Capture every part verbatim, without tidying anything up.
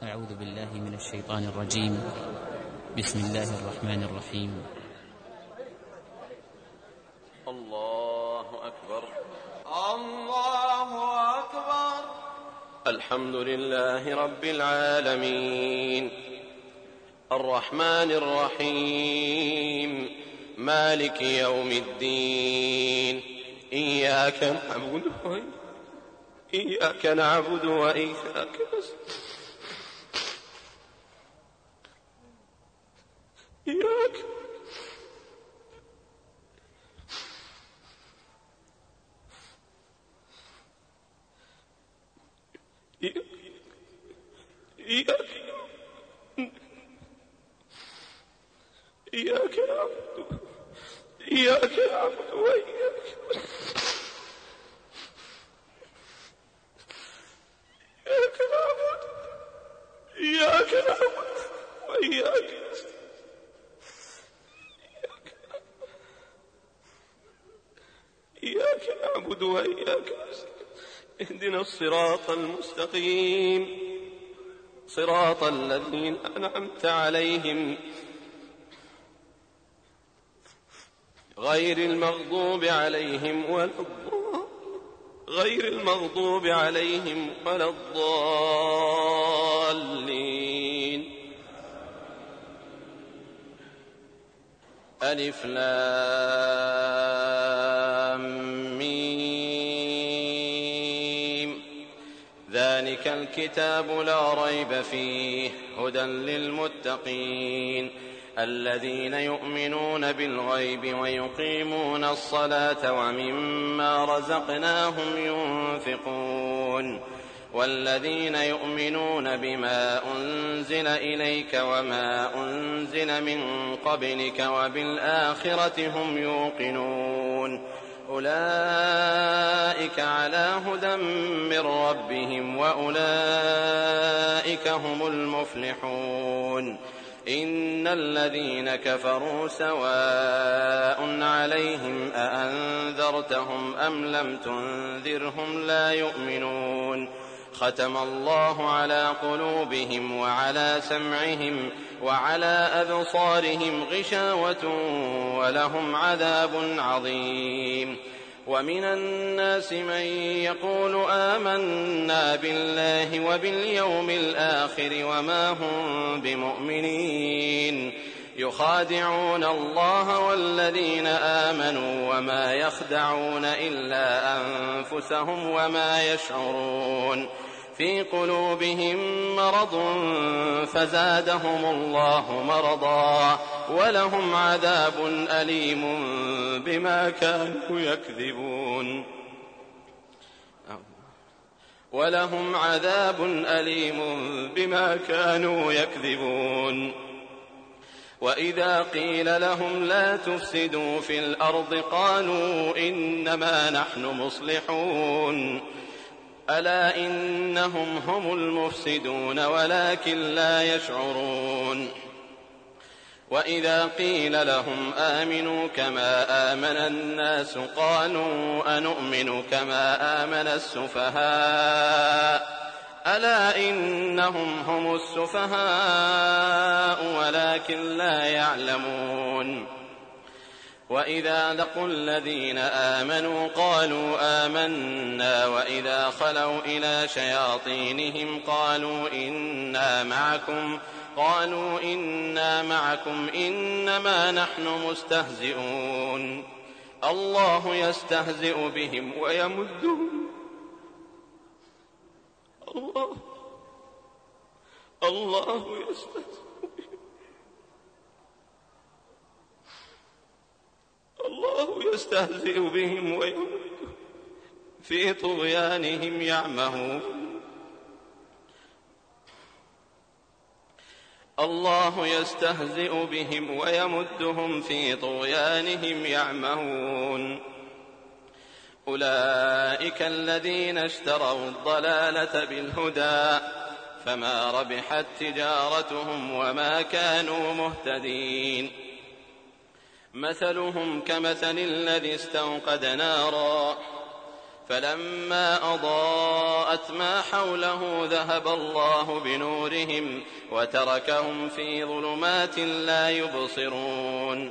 أعوذ بالله من الشيطان الرجيم. بسم الله الرحمن الرحيم. الله أكبر. الله أكبر. الحمد لله رب العالمين، الرحمن الرحيم، مالك يوم الدين. إياك نعبد إياك نعبد وإياك نستعين. إياك إياك إياك نعبد إياك نعبد وإياك إياك نعبد إياك نعبد وإياك إياك نعبد وإياك نستعين. اهدنا الصراط المستقيم، صراط الذين أنعمت عليهم غير المغضوب عليهم ولا غير المغضوب عليهم ولا الضالين. ألف لام ميم. ذلك الكتاب لا ريب فيه هدى للمتقين الذين يؤمنون بالغيب ويقيمون الصلاة ومما رزقناهم ينفقون والذين يؤمنون بما أنزل إليك وما أنزل من قبلك وبالآخرة هم يوقنون أولئك على هدى من ربهم وأولئك هم المفلحون. إن الذين كفروا سواء عليهم أأنذرتهم أم لم تنذرهم لا يؤمنون. ختم الله على قلوبهم وعلى سمعهم وعلى أبصارهم غشاوة ولهم عذاب عظيم. ومن الناس من يقول آمنا بالله وباليوم الآخر وما هم بمؤمنين يخادعون الله والذين آمنوا وما يخدعون إلا أنفسهم وما يشعرون. في قلوبهم مرض فزادهم الله مرضا ولهم عذاب أليم بما كانوا يكذبون ولهم عذاب أليم بما كانوا يكذبون. وإذا قيل لهم لا تفسدوا في الأرض قالوا إنما نحن مصلحون ألا إنهم هم المفسدون ولكن لا يشعرون. وإذا قيل لهم آمنوا كما آمن الناس قالوا أنؤمن كما آمن السفهاء ألا إنهم هم السفهاء ولكن لا يعلمون. وإذا لقوا الذين آمنوا قالوا آمنا وإذا خلوا إلى شياطينهم قالوا إنا معكم قالوا إنا معكم إنما نحن مستهزئون. الله يستهزئ بهم ويمدهم الله الله يستهزئ بهم الله يستهزئ بهم ويمدهم في طغيانهم يعمهون. الله يستهزئ بهم ويمدهم في طغيانهم يعمهون. أولئك الذين اشتروا الضلالة بالهدى فما ربحت تجارتهم وما كانوا مهتدين. مثلهم كمثل الذي استوقد نارا فلما أضاءت ما حوله ذهب الله بنورهم وتركهم في ظلمات لا يبصرون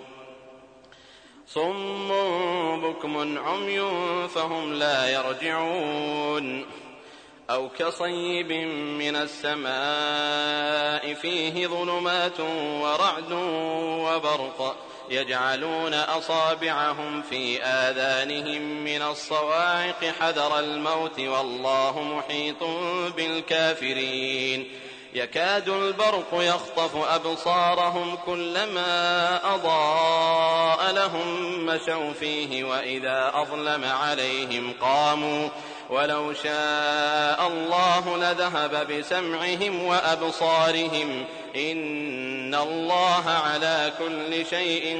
صم بكم عمي فهم لا يرجعون أو كصيب من السماء فيه ظلمات ورعد وبرق يجعلون أصابعهم في آذانهم من الصواعق حذر الموت والله محيط بالكافرين يكاد البرق يخطف أبصارهم كلما أضاء لهم مشوا فيه وإذا أظلم عليهم قاموا ولو شاء الله لذهب بسمعهم وأبصارهم إن الله على كل شيء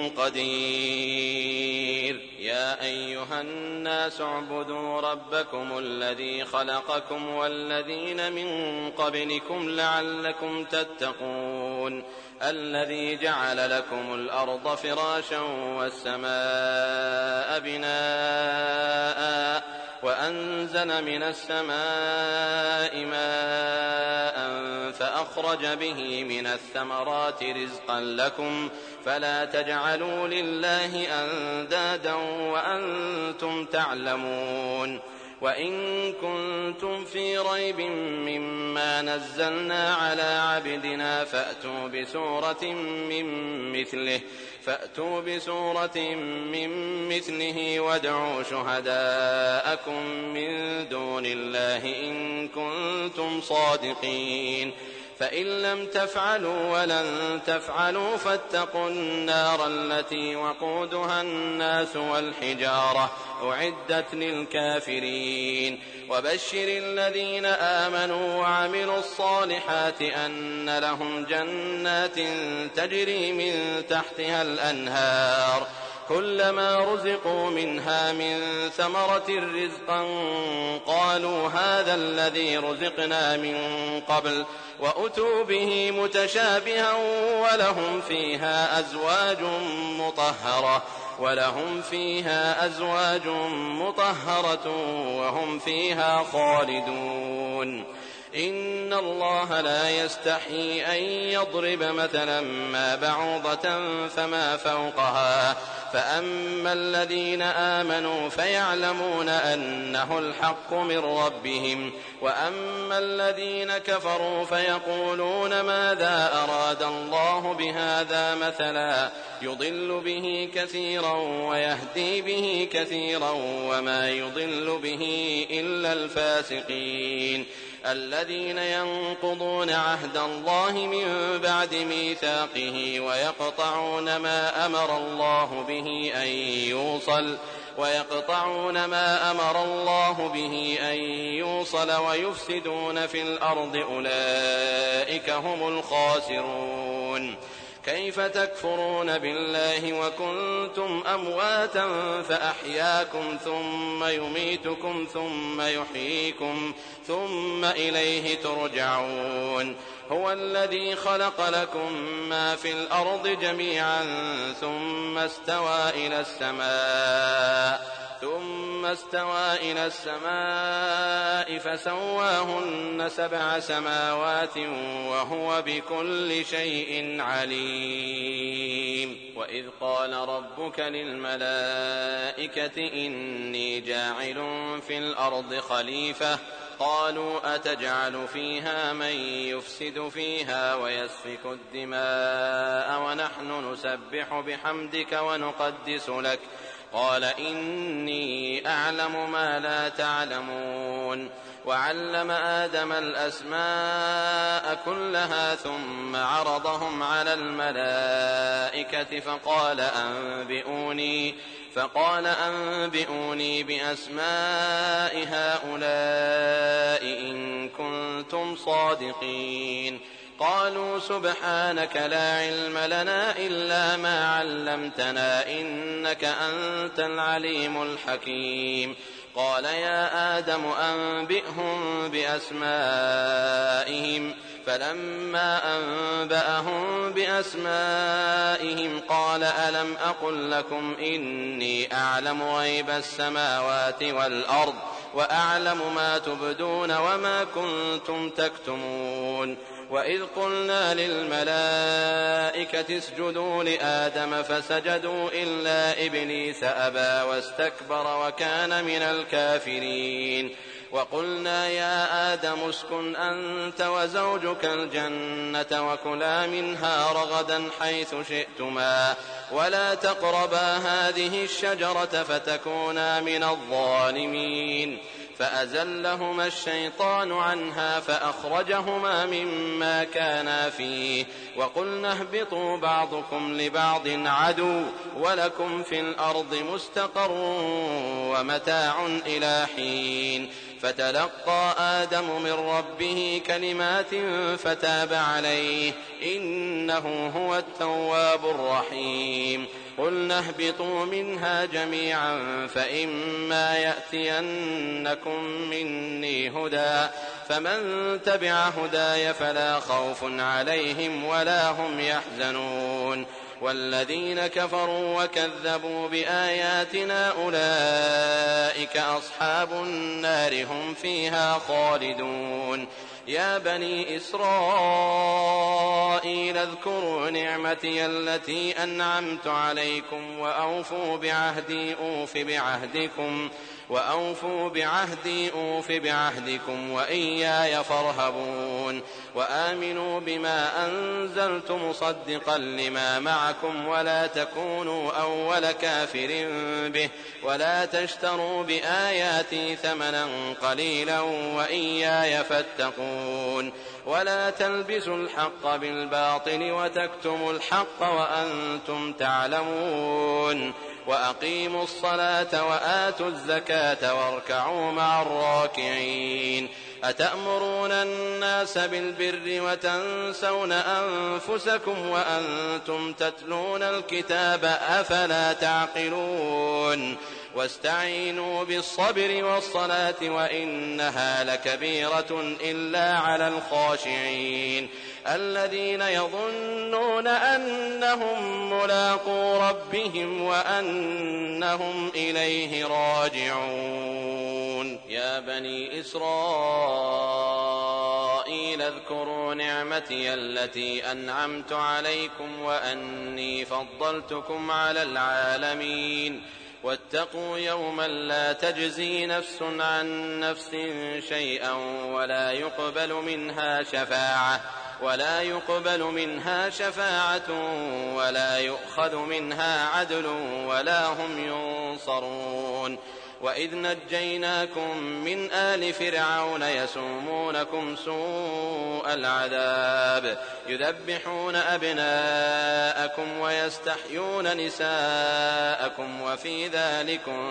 قدير يا أيها الناس اعبدوا ربكم الذي خلقكم والذين من قبلكم لعلكم تتقون الذي جعل لكم الأرض فراشا والسماء بناء وأنزل من السماء ماء فأخرج به من الثمرات رزقا لكم فلا تجعلوا لله أندادا وأنتم تعلمون وإن كنتم في ريب مما نزلنا على عبدنا فأتوا بسورة من مثله فأتوا بسورة من مثله وادعوا شهداءكم من دون الله إن كنتم صادقين فإن لم تفعلوا ولن تفعلوا فاتقوا النار التي وقودها الناس والحجارة أعدت للكافرين وبشر الذين آمنوا وعملوا الصالحات أن لهم جنات تجري من تحتها الأنهار كلما رزقوا منها من ثمرة رزقا قالوا هذا الذي رزقنا من قبل وأتوا به متشابها ولهم فيها أزواج مطهرة ولهم فيها أزواج مطهرة وهم فيها خالدون إن الله لا يستحيي أن يضرب مثلا ما بعوضة فما فوقها فأما الذين آمنوا فيعلمون أنه الحق من ربهم وأما الذين كفروا فيقولون ماذا أراد الله بهذا مثلا يضل به كثيرا ويهدي به كثيرا وما يضل به إلا الفاسقين الذين ينقضون عهد الله من بعد ميثاقه ويقطعون ما أمر الله به أن يوصل ويقطعون ما أمر الله به أن يوصل ويفسدون في الأرض أولئك هم الخاسرون كيف تكفرون بالله وكنتم أمواتا فأحياكم ثم يميتكم ثم يحييكم ثم إليه ترجعون هو الذي خلق لكم ما في الأرض جميعا ثم استوى إلى السماء ثم استوى إلى السماء فسواهن سبع سماوات وهو بكل شيء عليم وإذ قال ربك للملائكة إني جاعل في الأرض خليفة قالوا أتجعل فيها من يفسد فيها ويسفك الدماء ونحن نسبح بحمدك ونقدس لك قال إني أعلم ما لا تعلمون وعلم آدم الأسماء كلها ثم عرضهم على الملائكة فقال أنبئوني فقال أنبئوني بأسماء هؤلاء إن كنتم صادقين قالوا سبحانك لا علم لنا إلا ما علمتنا إنك أنت العليم الحكيم قال يا آدم أنبئهم بأسمائهم فلما أنبأهم بأسمائهم قال ألم أقل لكم إني أعلم غيب السماوات والأرض وأعلم ما تبدون وما كنتم تكتمون وإذ قلنا للملائكة اسجدوا لآدم فسجدوا إلا إبليس أبى واستكبر وكان من الكافرين وقلنا يا آدم اسكن أنت وزوجك الجنة وكلا منها رغدا حيث شئتما ولا تقربا هذه الشجرة فتكونا من الظالمين فأزلهما الشيطان عنها فأخرجهما مما كانا فيه وقلنا اهبطوا بعضكم لبعض عدو ولكم في الأرض مستقر ومتاع إلى حين فتلقى آدم من ربه كلمات فتاب عليه إنه هو التواب الرحيم قلنا اهبطوا منها جميعا فإما يأتينكم مني هدى فمن تبع هداي فلا خوف عليهم ولا هم يحزنون والذين كفروا وكذبوا بآياتنا أولئك أصحاب النار هم فيها خالدون يا بني إسرائيل اذكروا نعمتي التي أنعمت عليكم وأوفوا بعهدي أوف بعهدكم وأوفوا بعهدي أوف بعهدكم وإياي فارهبون وآمنوا بما أنزلت مصدقا لما معكم ولا تكونوا أول كافر به ولا تشتروا بآياتي ثمنا قليلا وإياي فاتقون ولا تلبسوا الحق بالباطل وتكتموا الحق وأنتم تعلمون وأقيموا الصلاة وآتوا الزكاة واركعوا مع الراكعين أتأمرون الناس بالبر وتنسون أنفسكم وأنتم تتلون الكتاب أفلا تعقلون واستعينوا بالصبر والصلاة وإنها لكبيرة إلا على الخاشعين الذين يظنون أنهم ملاقو ربهم وأنهم إليه راجعون يا بني إسرائيل اذكروا نعمتي التي أنعمت عليكم وأني فضلتكم على العالمين واتقوا يوما لا تجزي نفس عن نفس شيئا ولا يقبل منها شفاعة ولا يقبل منها شفاعة ولا يؤخذ منها عدل ولا هم ينصرون وإذ نجيناكم من آل فرعون يسومونكم سوء العذاب يذبحون أبناءكم ويستحيون نساءكم وفي ذلكم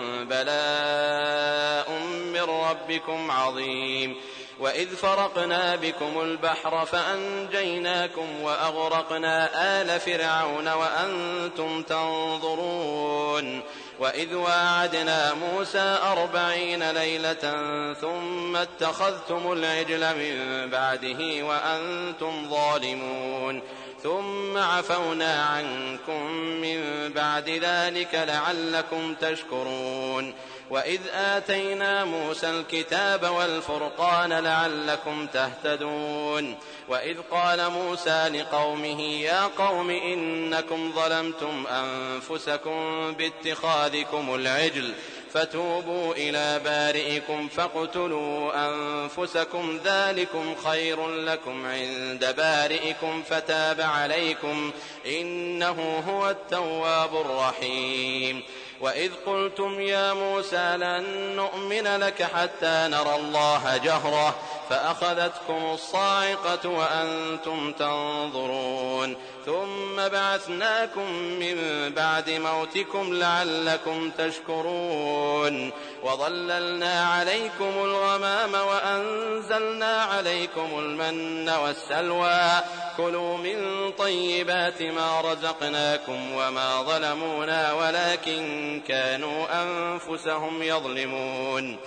بلاء من ربكم عظيم وإذ فرقنا بكم البحر فأنجيناكم وأغرقنا آل فرعون وأنتم تنظرون وإذ واعدنا موسى أربعين ليلة ثم اتخذتم العجل من بعده وأنتم ظالمون ثم عفونا عنكم من بعد ذلك لعلكم تشكرون وإذ آتينا موسى الكتاب والفرقان لعلكم تهتدون وإذ قال موسى لقومه يا قوم إنكم ظلمتم أنفسكم باتخاذكم العجل فتوبوا إلى بارئكم فاقتلوا أنفسكم ذلكم خير لكم عند بارئكم فتاب عليكم إنه هو التواب الرحيم وإذ قلتم يا موسى لن نؤمن لك حتى نرى الله جهرة فأخذتكم الصاعقة وأنتم تنظرون ثم بعثناكم من بعد موتكم لعلكم تشكرون وظللنا عليكم الغمام وأنزلنا عليكم المن والسلوى كلوا من طيبات ما رزقناكم وما ظلمونا ولكن كانوا أنفسهم يظلمون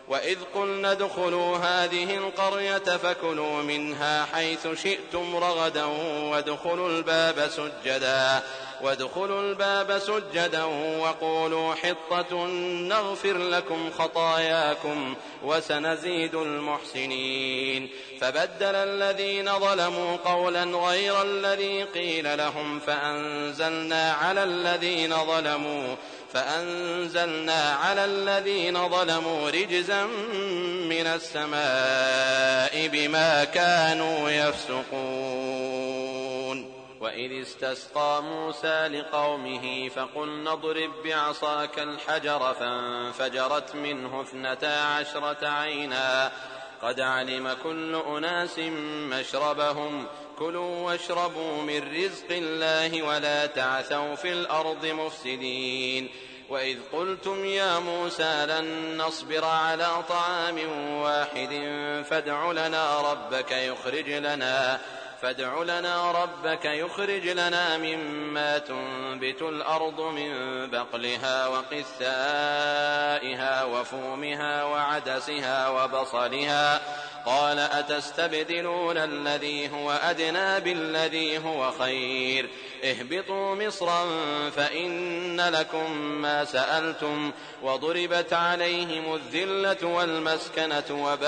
وإذ قلنا ادخلوا هذه القرية فكلوا منها حيث شئتم رغدا وادخلوا الباب سجدا وادخلوا الباب سجدا وقولوا حطة نغفر لكم خطاياكم وسنزيد المحسنين. فبدل الذين ظلموا قولا غير الذي قيل لهم فأنزلنا على الذين ظلموا فأنزلنا على الذين ظلموا رجزا من السماء بما كانوا يفسقون. وإذ استسقى موسى لقومه فقلنا اضرب بعصاك الحجر فانفجرت منه اثنتا عشرة عينا قد علم كل أناس مشربهم كلوا واشربوا من رزق الله ولا تعثوا في الأرض مفسدين. وإذ قلتم يا موسى لن نصبر على طعام واحد فادع لنا ربك يخرج لنا فادع لنا ربك يخرج لنا مما تنبت الأرض من بقلها وقثائها وفومها وعدسها وبصلها قال أتستبدلون الذي هو أدنى بالذي هو خير اهبطوا مصرا فإن لكم ما سألتم وضربت عليهم الذلة والمسكنة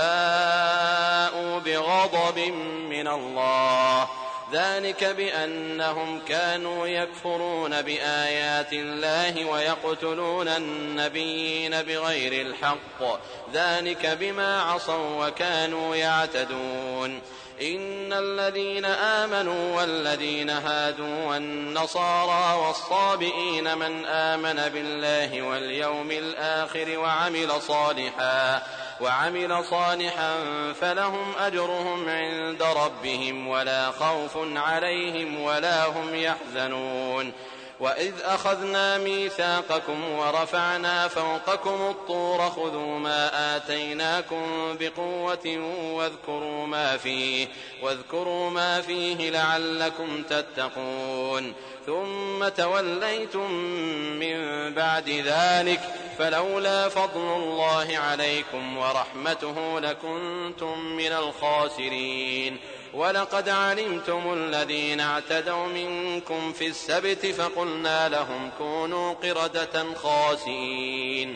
وباءوا بغضب من الله ذلك بأنهم كانوا يكفرون بآيات الله ويقتلون النبيين بغير الحق ذلك بما عصوا وكانوا يعتدون. إن الذين آمنوا والذين هادوا والنصارى والصابئين من آمن بالله واليوم الآخر وعمل صالحا وعمل صالحا فلهم أجرهم عند ربهم ولا خوف عليهم ولا هم يحزنون. وإذ أخذنا ميثاقكم ورفعنا فوقكم الطور خذوا ما آتيناكم بقوة واذكروا ما فيه واذكروا ما فيه لعلكم تتقون. ثم توليتم من بعد ذلك فلولا فضل الله عليكم ورحمته لكنتم من الخاسرين. ولقد علمتم الذين اعتدوا منكم في السبت فقلنا لهم كونوا قردة خاسئين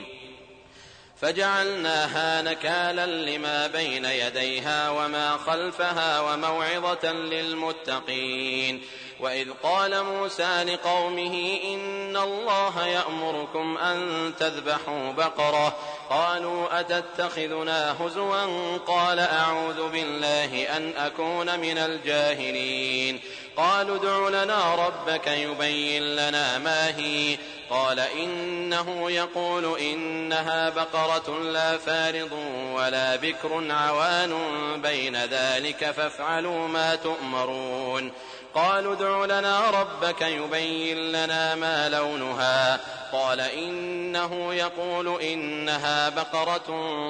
فجعلناها نكالا لما بين يديها وما خلفها وموعظة للمتقين. وإذ قال موسى لقومه إن الله يأمركم أن تذبحوا بقرة قالوا أتتخذنا هزوا قال أعوذ بالله أن أكون من الجاهلين. قالوا ادع لنا ربك يبين لنا ما هي قال إنه يقول إنها بقرة لا فارض ولا بكر عوان بين ذلك فافعلوا ما تؤمرون. قالوا ادع لنا ربك يبين لنا ما لونها قال إنه يقول إنها بقرة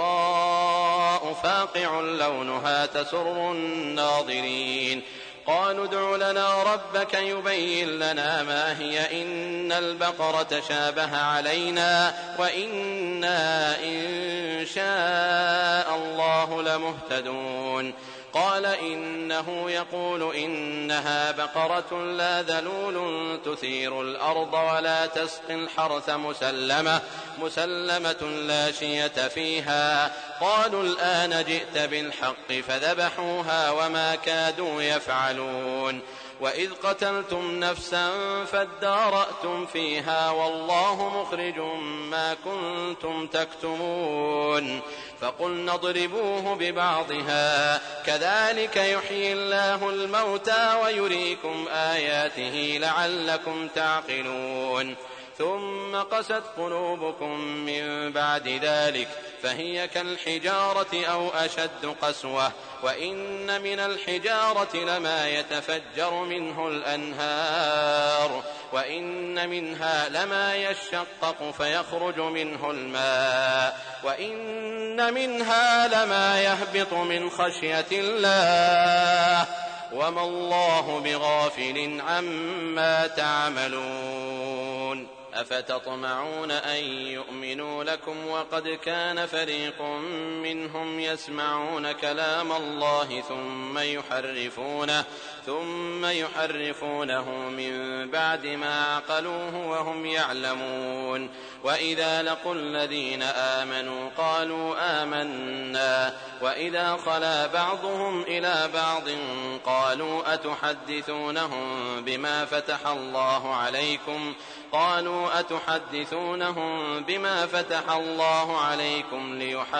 صفراء فاقع لونها تسر الناظرين. قالوا ادع لنا ربك يبين لنا ما هي إن البقرة شابه علينا وإنا إن شاء الله لمهتدون. قال إنه يقول إنها بقرة لا ذلول تثير الأرض ولا تسقي الحرث مسلمة مسلمة لا شية فيها. قالوا الآن جئت بالحق فذبحوها وما كادوا يفعلون. وإذ قتلتم نفسا فادارأتم فيها والله مخرج ما كنتم تكتمون. فقلنا اضربوه ببعضها كذلك يحيي الله الموتى ويريكم آياته لعلكم تعقلون. ثم قست قلوبكم من بعد ذلك فهي كالحجارة أو أشد قسوة وإن من الحجارة لما يتفجر منه الأنهار وإن منها لما يشقق فيخرج منه الماء وإن منها لما يهبط من خشية الله وما الله بغافل عما تعملون. أفتطمعون أن يؤمنوا لكم وقد كان فريق منهم يسمعون كلام الله ثم يحرفونه ثم يحرفونه من بعد ما عقلوه وهم يعلمون وإذا لقوا الذين آمنوا قالوا آمنا وإذا خلا بعضهم إلى بعض قالوا أتحدثونهم بما فتح الله عليكم قالوا أتحدثونهم بما فتح الله عليكم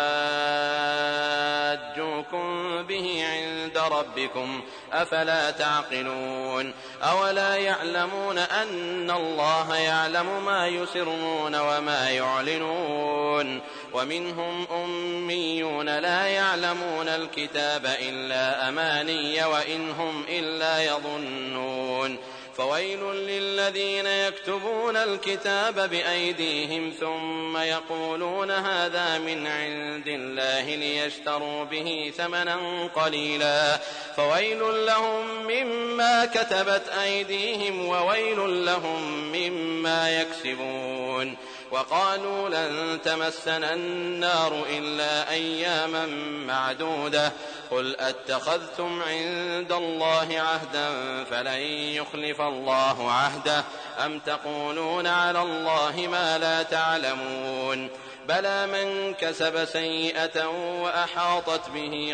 ليحاجوكم به عند ربكم أفلا تعقلون أولا يعلمون أن الله يعلم ما يسرون وما يعلنون ومنهم أميون لا يعلمون الكتاب إلا أماني وإن هم إلا يظنون فويل للذين يكتبون الكتاب بأيديهم ثم يقولون هذا من عند الله ليشتروا به ثمنا قليلا فويل لهم مما كتبت أيديهم وويل لهم مما يكسبون وقالوا لن تمسنا النار إلا أياما معدودة قل أتخذتم عند الله عهدا فلن يخلف الله عهده أم تقولون على الله ما لا تعلمون بلى من كسب سيئة وأحاطت به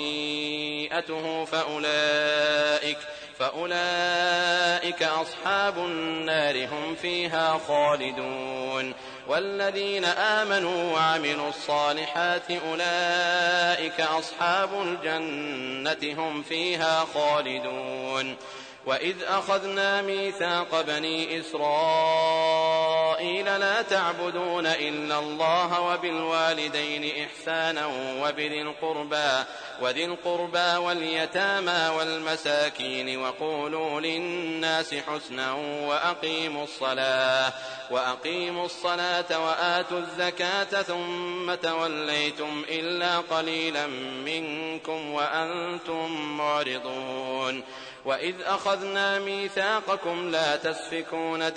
خطيئته فأولئك فأولئك أصحاب النار هم فيها خالدون والذين آمنوا وعملوا الصالحات أولئك أصحاب الجنة هم فيها خالدون وإذ أخذنا ميثاق بني إسرائيل لا تعبدون إلا الله وبالوالدين إحسانا وبذي القربى وذي القربى واليتامى والمساكين وقولوا للناس حسنا وأقيموا الصلاة وأقيموا الصلاة وآتوا الزكاة ثم توليتم إلا قليلا منكم وأنتم معرضون وإذ أخذنا ميثاقكم لا تسفكون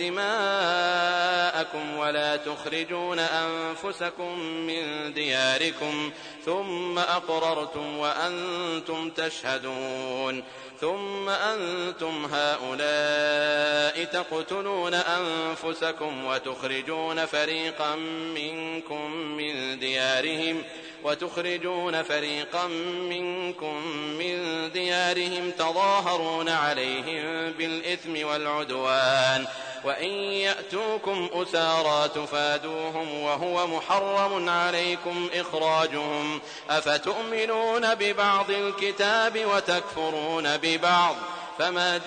دماءكم ولا تخرجون أنفسكم من دياركم ثم أقررتم وأنتم تشهدون ثم أنتم هؤلاء تقتلون أنفسكم وتخرجون فريقا منكم من ديارهم وتخرجون فريقا منكم من ديارهم تظاهرون عليهم بالإثم والعدوان وإن يأتوكم أسارى تفادوهم وهو محرم عليكم إخراجهم أفتؤمنون ببعض الكتاب وتكفرون ببعض فما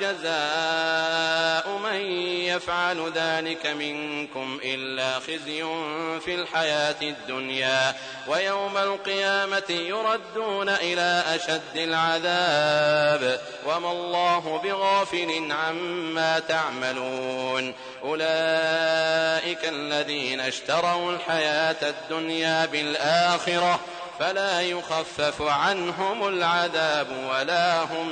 جزاء من يفعل ذلك منكم إلا خزي في الحياة الدنيا ويوم القيامة يردون إلى أشد العذاب وما الله بغافل عما تعملون أولئك الذين اشتروا الحياة الدنيا بالآخرة فلا يخفف عنهم العذاب ولا هم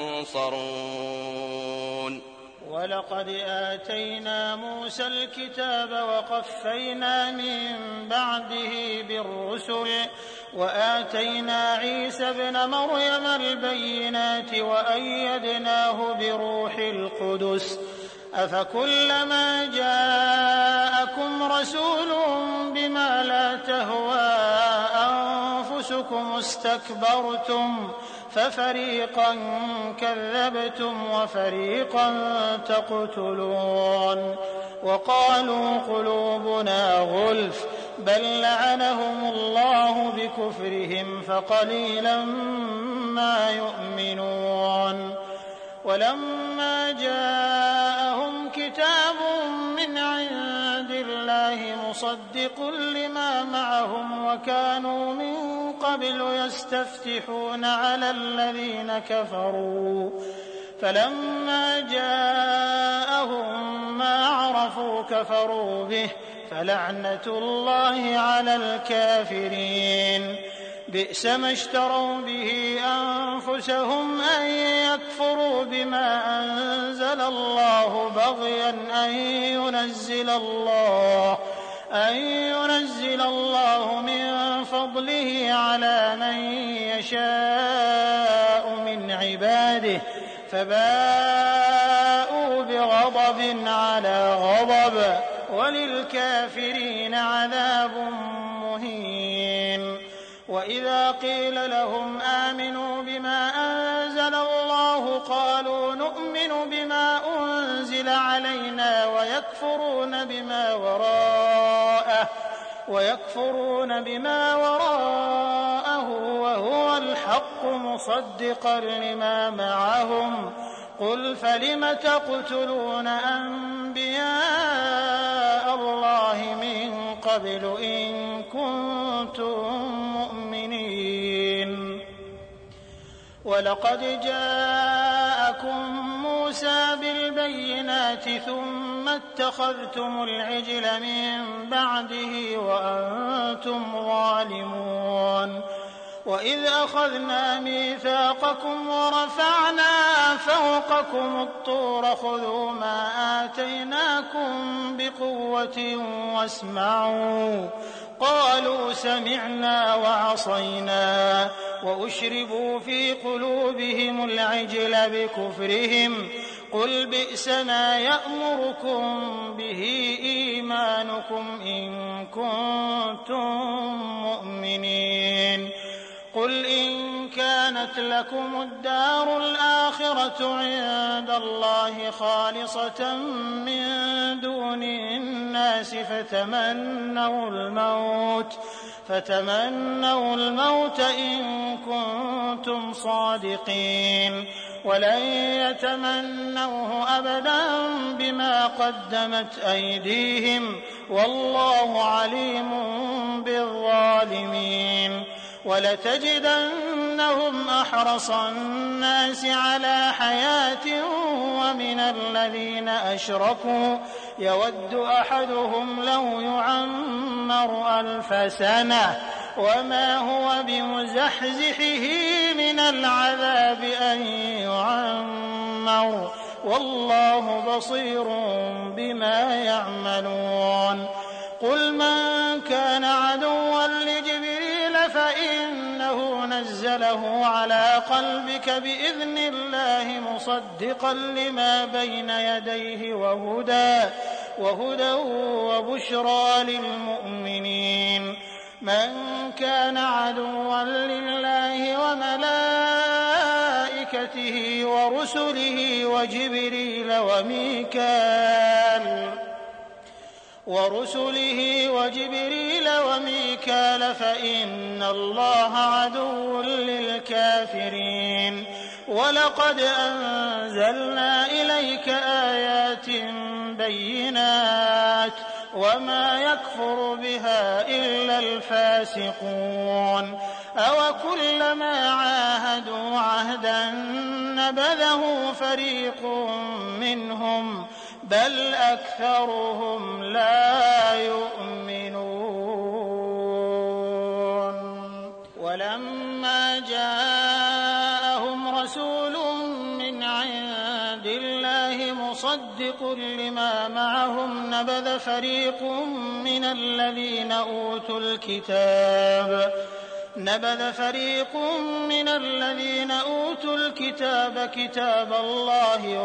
ينصرون ولقد آتينا موسى الكتاب وقفينا من بعده بالرسل وآتينا عيسى ابن مريم البينات وأيدناه بروح القدس أفكلما جاءكم رسول بما لا تهوى أنفسكم استكبرتم ففريقا كذبتم وفريقا تقتلون وقالوا قلوبنا غلف بل لعنهم الله بكفرهم فقليلا ما يؤمنون ولما جاءهم كتاب من عند الله مصدق لما معهم وكانوا من قبل يستفتحون على الذين كفروا فلما جاءهم ما عرفوا كفروا به فلعنة الله على الكافرين بئس ما اشتروا به أنفسهم أن يكفروا ليكفروا بما أنزل الله بغيا أن ينزل الله أن ينزل الله من فضله على من يشاء من عباده فباءوا بغضب على غضب وللكافرين عذاب مهين. وإذا قيل لهم آمنوا بما أنزل الله قالوا نؤمن بما أنزل علينا ويكفرون بما وراءه ويكفرون بما وراءه وهو الحق مصدقا لما معهم قل فلم تقتلون أنبياء الله من قبل إن كنتم مؤمنين. ولقد جاءكم موسى بالبينات ثم اتخذتم العجل من بعده وأنتم ظالمون. وإذ أخذنا ميثاقكم ورفعنا فوقكم الطور خذوا ما آتيناكم بقوة واسمعوا قالوا سمعنا وعصينا وأشربوا في قلوبهم العجل بكفرهم قل بئس ما يأمركم به إيمانكم إن كنتم مؤمنين. قل إن كانت لكم الدار الآخرة عند الله خالصة من دون الناس فتمنوا الموت فتمنوا الموت إن كنتم صادقين ولن يتمنوه أبدا بما قدمت أيديهم والله عليم بالظالمين. ولتجدنهم أحرص الناس على حياة ومن الذين أشركوا يود أحدهم لو يعمر ألف سنة وما هو بمزحزحه من العذاب أن يعمر والله بصير بما يعملون. قل من كان عدوا لجبريل فإنه نزله على قلبك بإذن الله مصدقا لما بين يديه وهدى وهدى وبشرى للمؤمنين. من كان عدوا لله وملائكته ورسله وجبريل وميكال ورسله وجبريل وميكال فإن الله عدو للكافرين. ولقد أنزلنا إليك آيات بينات وما يكفر بها إلا الفاسقون. أوكلما عاهدوا عهدا نبذه فريق منهم بل أكثرهم لا يؤمنون. ولما جاءهم رسول من عند الله مصدق لما معهم نبذ فريق من الذين أوتوا الكتاب نبذ فريق من الذين أوتوا الكتاب كتاب الله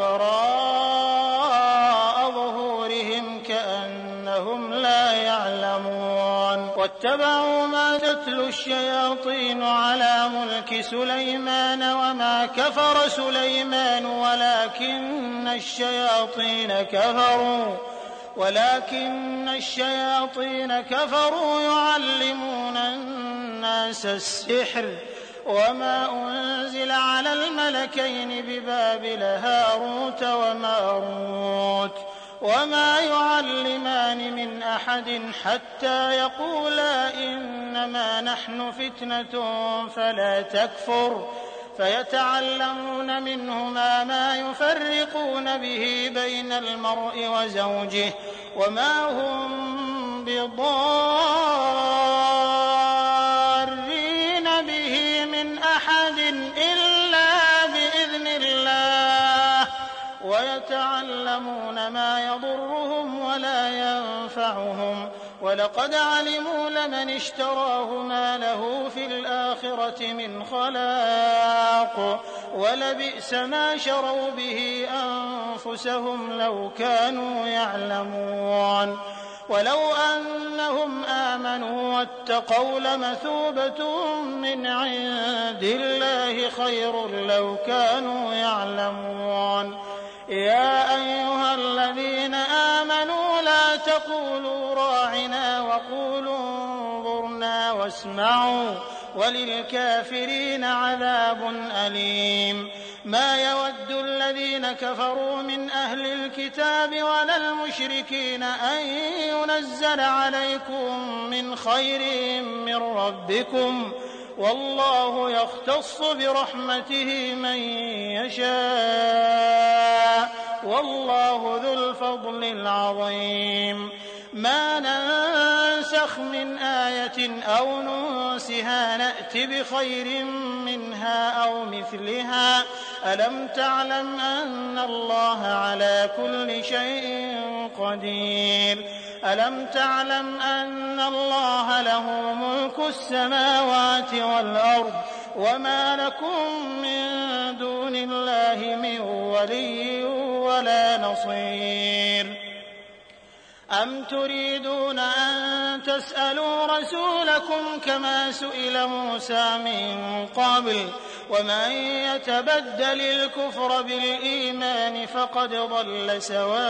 وراء ظهورهم كأنهم لا يعلمون. واتبعوا ما تتلو الشياطين على ملك سليمان وما كفر سليمان ولكن الشياطين كفروا ولكن الشياطين كفروا يعلمون الناس السحر وما أنزل على الملكين ببابل هاروت وماروت وما يعلمان من أحد حتى يقولا إنما نحن فتنة فلا تكفر فيتعلمون منهما ما يفرقون به بين المرء وزوجه وما هم بضارين به من أحد إلا بإذن الله ويتعلمون ما يضرهم ولا ينفعهم ولقد علموا لمن اشتراه ما له في الآخرة من خلاق ولبئس ما شروا به أنفسهم لو كانوا يعلمون ولو أنهم آمنوا واتقوا لمثوبة من عند الله خير لو كانوا يعلمون يا أيها الذين آمنوا لا تقولوا راعنا وقولوا انظرنا واسمعوا وللكافرين عذاب أليم ما يود الذين كفروا من أهل الكتاب ولا المشركين أن ينزل عليكم من خير من ربكم والله يختص برحمته من يشاء والله ذو الفضل العظيم ما ننسخ من آية أو ننسها نأت بخير منها أو مثلها ألم تعلم أن الله على كل شيء قدير ألم تعلم أن الله له ملك السماوات والأرض وما لكم من دون الله من ولي ولا نصير أم تريدون أن تسألوا رسولكم كما سئل موسى من قبل ومن يتبدل الكفر بالإيمان فقد ضل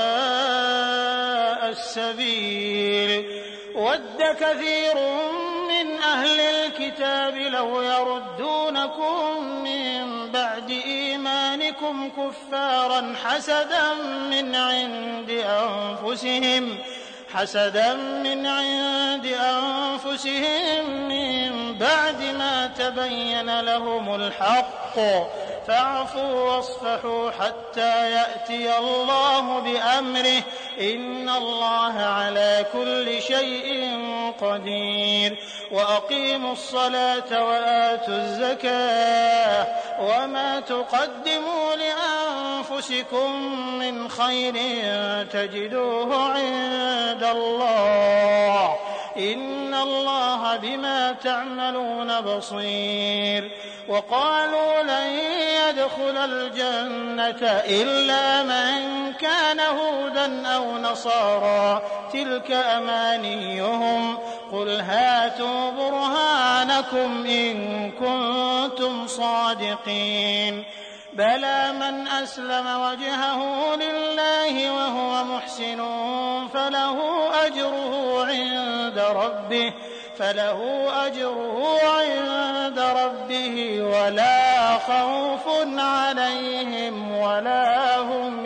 سواء السبيل ود كثير من أهل الكتاب لو يردونكم من بعد إيمانكم كفارا حسدا من عند أنفسهم حسدا من عند أنفسهم من بعد ما تبين لهم الحق فاعفوا واصفحوا حتى يأتي الله بأمره إن الله على كل شيء قدير وأقيموا الصلاة وآتوا الزكاة وما تقدموا لأنفسكم من خير تجدوه عند الله إن الله بما تعملون بصير وقالوا لن يدخل الجنة إلا من كان هودا أو نصارى تلك أمانيهم قل هاتوا برهانكم إن كنتم صادقين بلى من أسلم وجهه لله وهو محسن فله أجره عند ربه فله أجره عند ربه ولا خوف عليهم ولا هم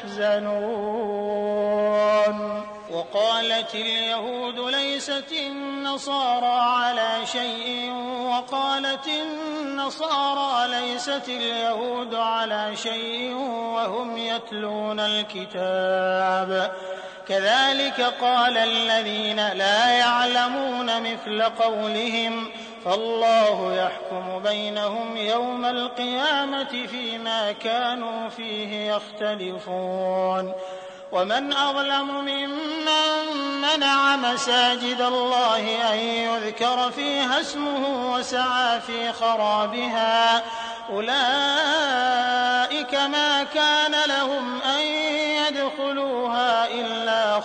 يحزنون وقالت اليهود ليست النصارى على شيء وقالت النصارى ليست اليهود على شيء وهم يتلون الكتاب كذلك قال الذين لا يعلمون مثل قولهم فالله يحكم بينهم يوم القيامة فيما كانوا فيه يختلفون ومن أظلم ممن منع مساجد الله أن يذكر فيها اسمه وسعى في خرابها أولئك ما كان لهم أن يدخلوها إلا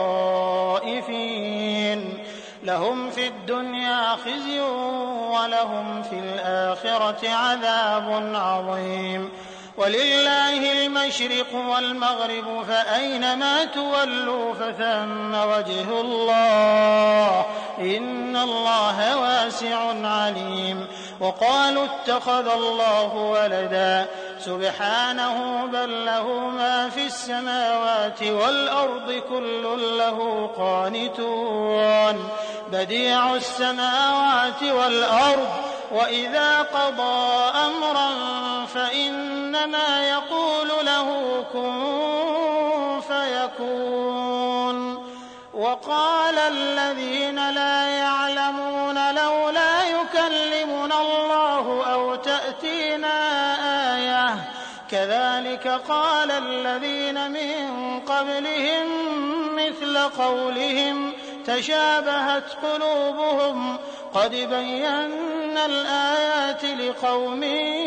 خائفين لهم في الدنيا خزي ولهم في الآخرة عذاب عظيم ولله المشرق والمغرب فأينما تولوا فثم وجه الله إن الله واسع عليم وقالوا اتخذ الله ولدا سبحانه بل له ما في السماوات والأرض كل له قانتون بديع السماوات والأرض وإذا قضى أمرا فإنما يقول له كن فيكون وقال الذين لا يعلمون لولا يكلمنا الله أو تأتينا آية كذلك قال الذين من قبلهم مثل قولهم تشابهت قلوبهم قد بينا الآيات لقوم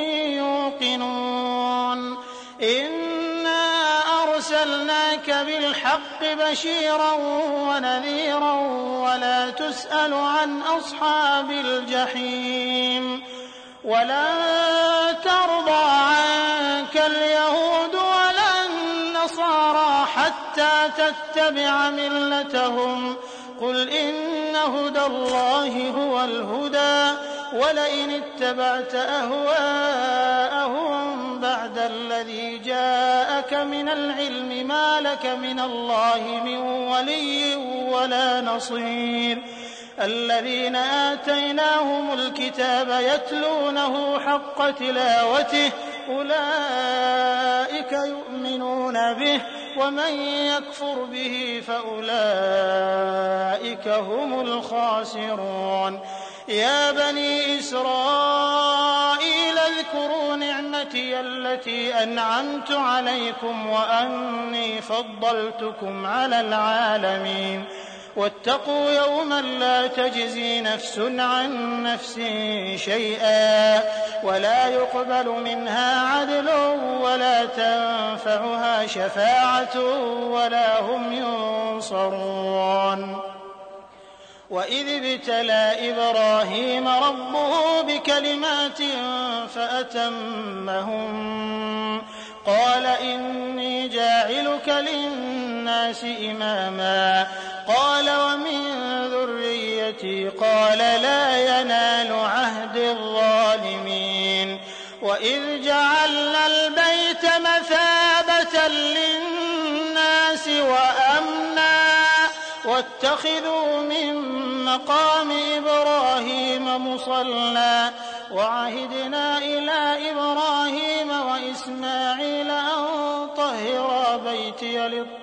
يوقنون إنا أرسلناك بالحق بشيرا ونذيرا ولا تسأل عن أصحاب الجحيم ولا ترضى عنك اليهود ولا النصارى حتى تتبع ملتهم قل إن هدى الله هو الهدى ولئن اتبعت أهواءهم بعد الذي جاءك من العلم ما لك من الله من ولي ولا نصير الذين آتيناهم الكتاب يتلونه حق تلاوته أولئك يؤمنون به ومن يكفر به فأولئك هم الخاسرون يا بني إسرائيل اذكروا نعمتي التي أنعمت عليكم وأني فضلتكم على العالمين واتقوا يوما لا تجزي نفس عن نفس شيئا ولا يقبل منها عدل ولا تنفعها شفاعة ولا هم ينصرون وإذ ابتلى إبراهيم ربه بكلمات فأتمهم قال إني جاعلك للناس إماما قال ومن ذريتي قال لا ينال عهد الظالمين وإذ جعلنا البيت مثابة للناس وأمنا واتخذوا من مقام إبراهيم مصلى وعهدنا إلى إبراهيم وإسماعيل أن طهرا بيتي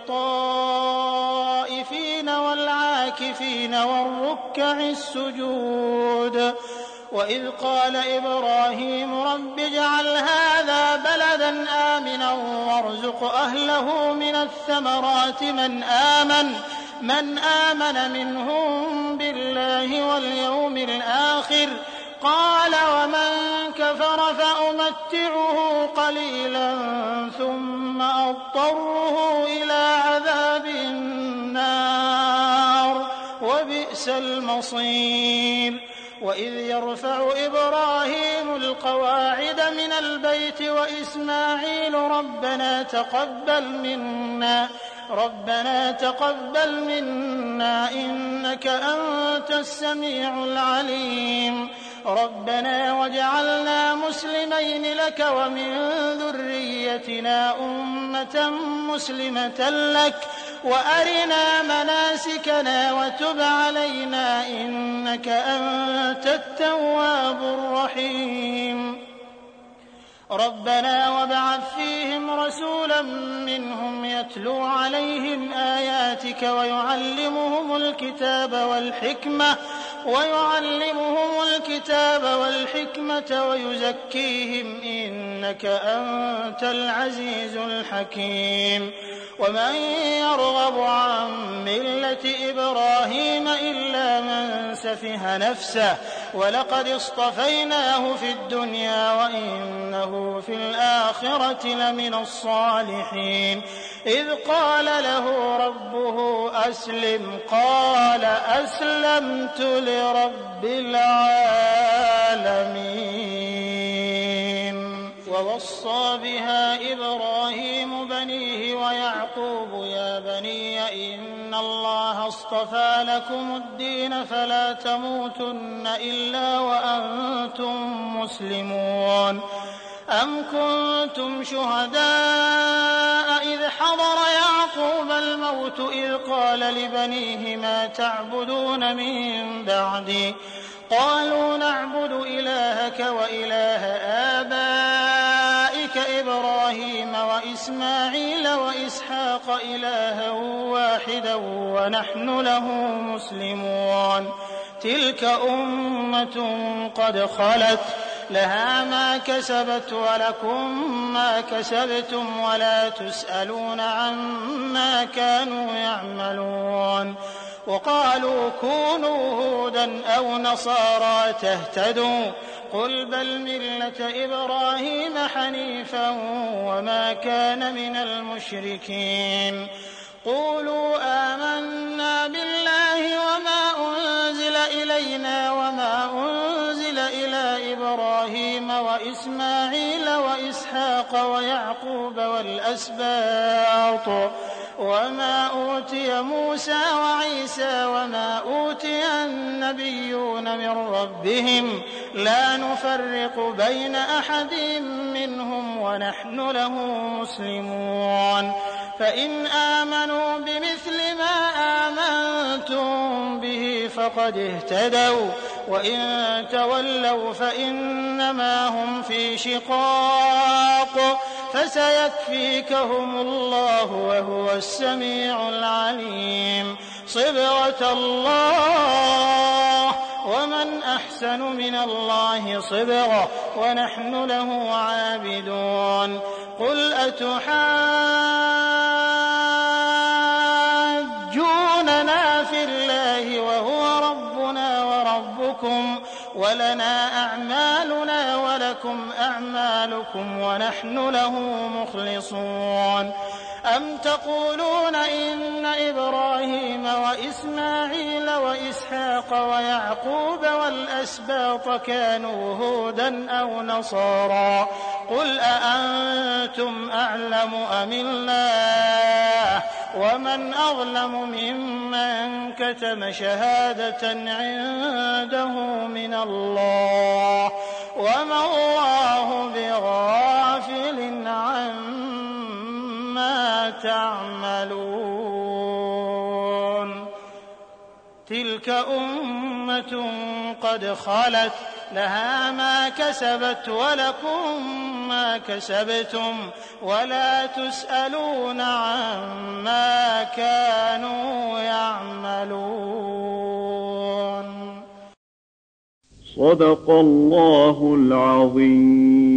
للطائفين والعاكفين والركع السجود وإذ قال إبراهيم رب اجعل هذا بلدا آمنا وارزق أهله من الثمرات من آمن من آمن منهم بالله واليوم الآخر قال ومن كفر فأمتعه قليلا ثم أضطره إلى عذاب النار وبئس المصير وإذ يرفع إبراهيم القواعد من البيت وإسماعيل ربنا تقبل منا ربنا تقبل منا إنك أنت السميع العليم ربنا واجعلنا مسلمين لك ومن ذريتنا أمة مسلمة لك وأرنا مناسكنا وتب علينا إنك أنت التواب الرحيم ربنا وابعث فيهم رسولا منهم يتلو عليهم آياتك ويعلمهم الكتاب والحكمة ويعلمهم الكتاب والحكمة ويزكيهم إنك أنت العزيز الحكيم ومن يرغب عن ملة إبراهيم إلا من سفه نفسه ولقد اصطفيناه في الدنيا وإنه في الآخرة لمن الصالحين إذ قال له ربه أسلم قال أسلمت لرب العالمين ووصى بها إبراهيم بنيه ويعقوب يا بني إن الله اصطفى لكم الدين فلا تموتن إلا وأنتم مسلمون أم كنتم شهداء إذ حضر يعقوب الموت إذ قال لبنيه ما تعبدون من بعدي قالوا نعبد إلهك وإله آبائك إبراهيم وإسماعيل وإسحاق إلها واحدا ونحن له مسلمون تلك أمة قد خلت لها ما كسبت ولكم ما كسبتم ولا تسألون عما كانوا يعملون. وقالوا كونوا هودا أو نصارى تهتدوا قل بل ملة إبراهيم حنيفا وما كان من المشركين. قولوا آمنا بالله وما أنزل إلينا وما أنزل إلى إبراهيم وإسماعيل وإسحاق ويعقوب والأسباط وما أوتي موسى وعيسى وما أوتي النبيون من ربهم لا نفرق بين أحد منهم ونحن له مسلمون. فإن آمنوا بمثل ما آمنتم به فقد اهتدوا وإن تولوا فإنما هم في شقاق فسيكفيكهم الله وهو السميع العليم. صبغة الله ومن أحسن من الله صبغة ونحن له عابدون. قل أتحاجوننا في الله وهو ربنا وربكم ولنا أعمالنا ولكم أعمالكم ونحن له مخلصون. أم تقولون إن إبراهيم وإسماعيل وإسحاق ويعقوب والأسباط كانوا هودا أو نصارى قل أأنتم أعلم أم الله ومن أظلم ممن كتم شهادة عنده من الله وما الله بغافل عما تعملون. تلك أمة قد خلت لها ما كسبت ولكم ما كسبتم ولا تسألون عما كانوا يعملون. صدق الله العظيم.